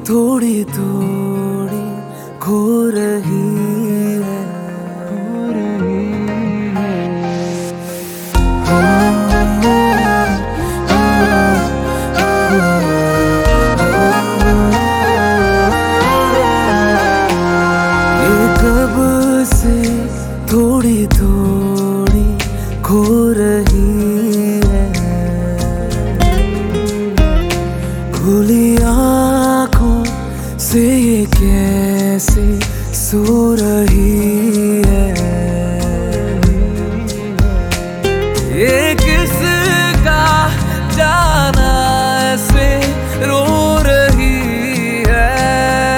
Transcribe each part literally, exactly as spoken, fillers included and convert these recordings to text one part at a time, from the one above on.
थोड़ी थोड़ी खो रही है, खो रही है। ये कब से थोड़ी थोड़ी खो रही है, खुली आँखों से ये कैसे सो रही है। ये किसका जाना ऐसे रो रही है।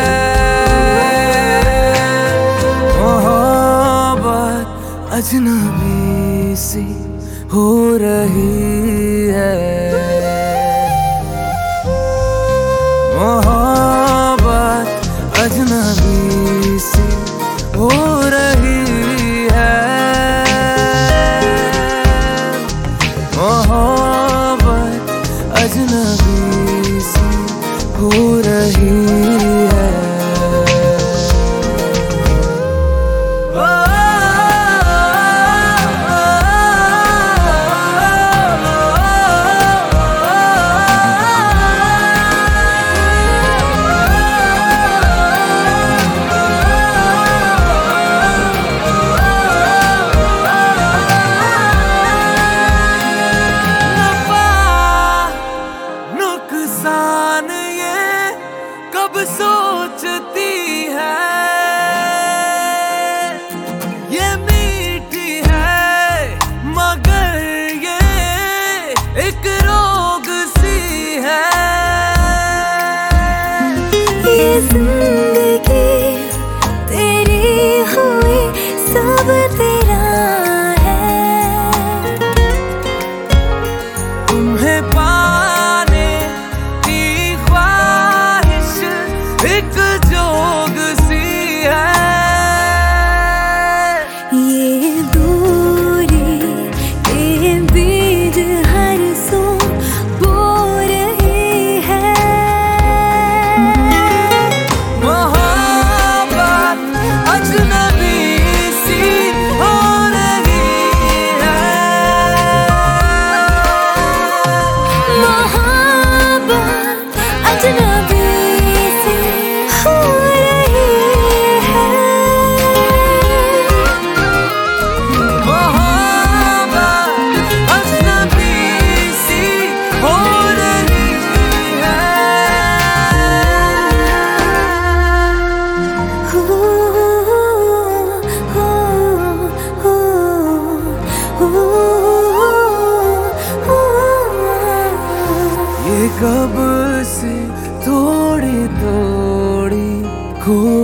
मोहब्बत अजनबी सी हो रही है, मोहब्बत अजनबी सी हो रही है, मोहब्बत अजनबी सी हो रही है। नुकसान ये कब सोचती है, ये मीठी है मगर ये एक रोग सी है। ये जिंदगी तेरी हुई सब तेरा है, तुम्हें पाने की ख्वाहिश एक जोग सी है। ये दूरी के बीज हर सो बो रही है, मोहब्बत अजनबी सी हो रही है, मोहब्बत अजनबी सी हो रही है, मोहब्बत अजनबी सी हो रही है। हो हो हो हो हो। ये कब से थोड़ी थोड़ी खो